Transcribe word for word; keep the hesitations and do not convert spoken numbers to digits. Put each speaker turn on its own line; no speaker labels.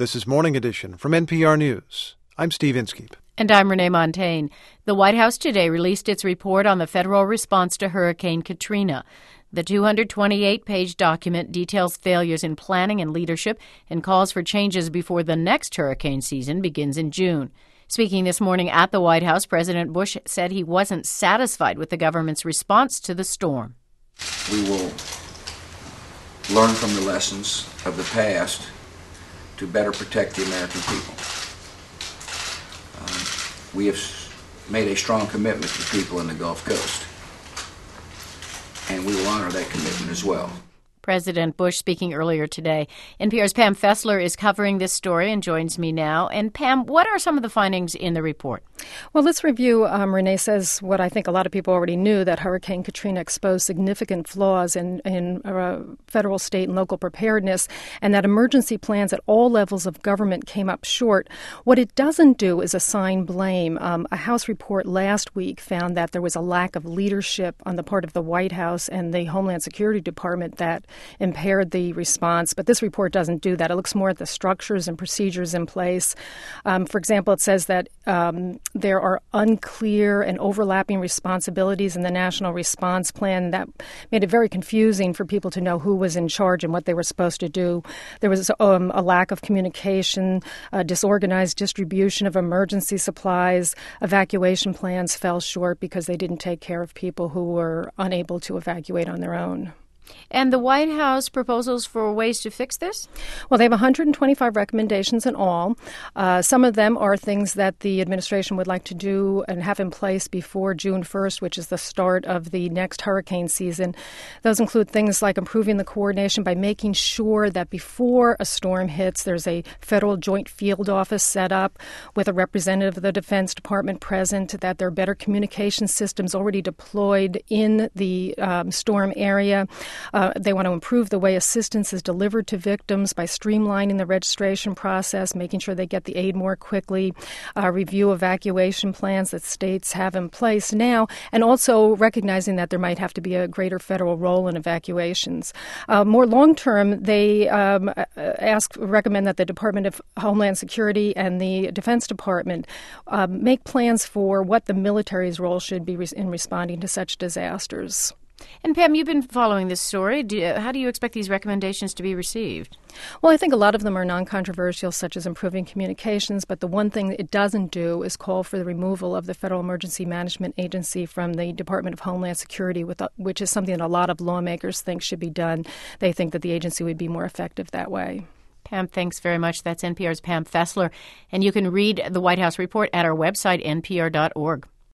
This is Morning Edition from N P R News. I'm Steve Inskeep.
And I'm Renee Montagne. The White House today released its report on the federal response to Hurricane Katrina. The two hundred twenty-eight page document details failures in planning and leadership and calls for changes before the next hurricane season begins in June. Speaking this morning at the White House, President Bush said he wasn't satisfied with the government's response to the storm.
We will learn from the lessons of the past to better protect the American people. Um, we have made a strong commitment to people in the Gulf Coast, and we will honor that commitment as well.
President Bush speaking earlier today. N P R's Pam Fessler is covering this story and joins me now. And Pam, what are some of the findings in the report?
Well, let's review, um, Renee says, what I think a lot of people already knew, that Hurricane Katrina exposed significant flaws in, in uh, federal, state, and local preparedness, and that emergency plans at all levels of government came up short. What it doesn't do is assign blame. Um, a House report last week found that there was a lack of leadership on the part of the White House and the Homeland Security Department that impaired the response, but this report doesn't do that. It looks more at the structures and procedures in place. Um, for example, it says that um, there are unclear and overlapping responsibilities in the National Response Plan. That made it very confusing for people to know who was in charge and what they were supposed to do. There was um, a lack of communication, a disorganized distribution of emergency supplies. Evacuation plans fell short because they didn't take care of people who were unable to evacuate on their own.
And the White House proposals for ways to fix this?
Well, they have one hundred twenty-five recommendations in all. Uh, some of them are things that the administration would like to do and have in place before June first, which is the start of the next hurricane season. Those include things like improving the coordination by making sure that before a storm hits, there's a federal joint field office set up with a representative of the Defense Department present, that there are better communication systems already deployed in the um, storm area. Uh, they want to improve the way assistance is delivered to victims by streamlining the registration process, making sure they get the aid more quickly, uh, review evacuation plans that states have in place now, and also recognizing that there might have to be a greater federal role in evacuations. Uh, more long-term, they um, ask, recommend that the Department of Homeland Security and the Defense Department um, make plans for what the military's role should be in responding to such disasters.
And Pam, you've been following this story. Do you, how do you expect these recommendations to be received?
Well, I think a lot of them are non-controversial, such as improving communications, but the one thing that it doesn't do is call for the removal of the Federal Emergency Management Agency from the Department of Homeland Security, with, which is something that a lot of lawmakers think should be done. They think that the agency would be more effective that way.
Pam, thanks very much. That's N P R's Pam Fessler. And you can read the White House report at our website, N P R dot org.